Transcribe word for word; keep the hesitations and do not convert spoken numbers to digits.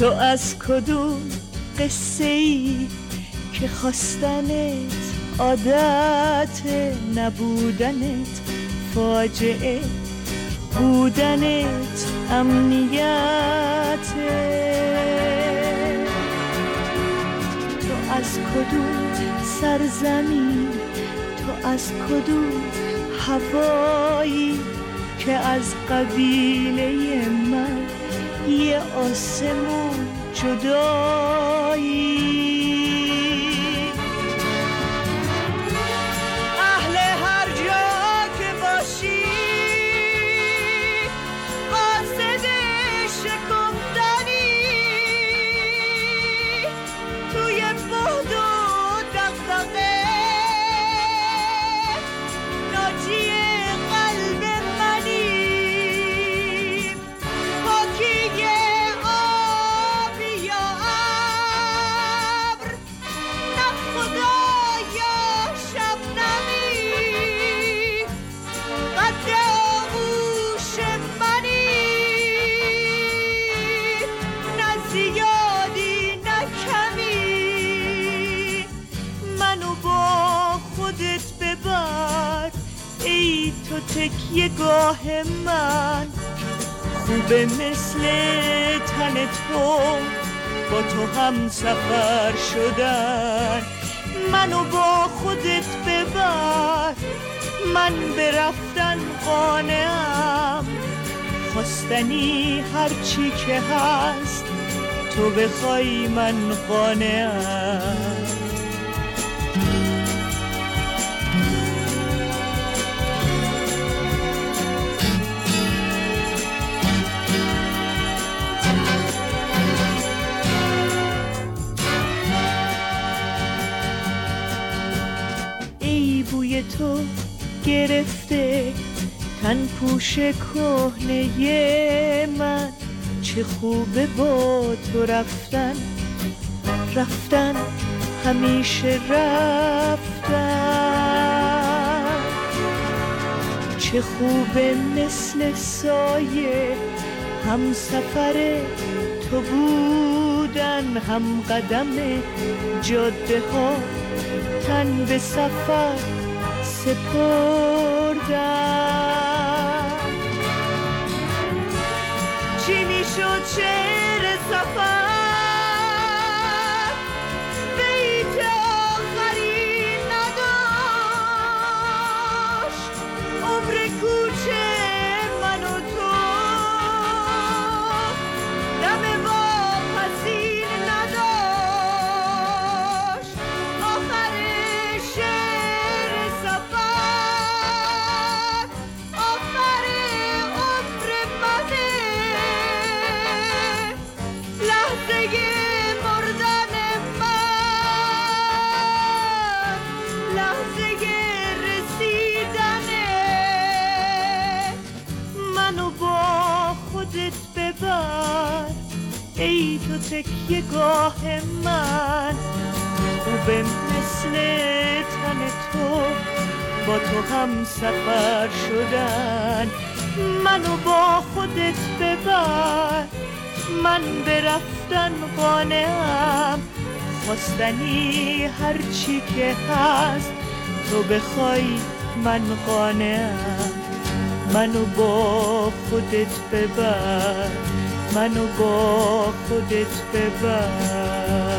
تو از کدوم قصه ای که خواستنت عادت، نبودنت فاجعه، بودنت امنیته. تو از کدوم سرزمین، تو از کدوم هوایی که از قبیله من یه آسمون جدایی. اهل هر جا که باشی قاصد شکفتنی، توی بعد و دغدغه ناجی قلب منی. پاکی آب یا ابر، نه خدا یا شبنمی، قد آغوش منی، نه زیادی نه کمی. منو با خودت ببر ای تو تکیه گاه من، خوبه مثل تن تو با تو هم سفر شدن. منو با خودت ببر، من برفتن قانعم، خواستنی هرچی که هست تو بخوای من قانعم. تو گرفته تن پوش کهنه من، چه خوبه با تو رفتن، رفتن همیشه رفتن. چه خوبه مثل سایه هم سفر تو بودن، هم قدم جاده ها تن به سفر سپردن. چی میشد شعر سفر بیت آخری نداشت، عمر کوچه من و تو دم واپسین نداشت. آخر شعر سفر آخر عمر منه، لحظه مردن من، لحظه رسیدنه. منو با خودت ببر ای تو تکیه گاه من، خوبه مثل تن تو با تو هم سفر شدن. منو با خودت ببر، من برفتن قانعم، خواستنی هرچی که هست تو بخوای من قانعم. منو با خودت ببر، منو با خودت ببر.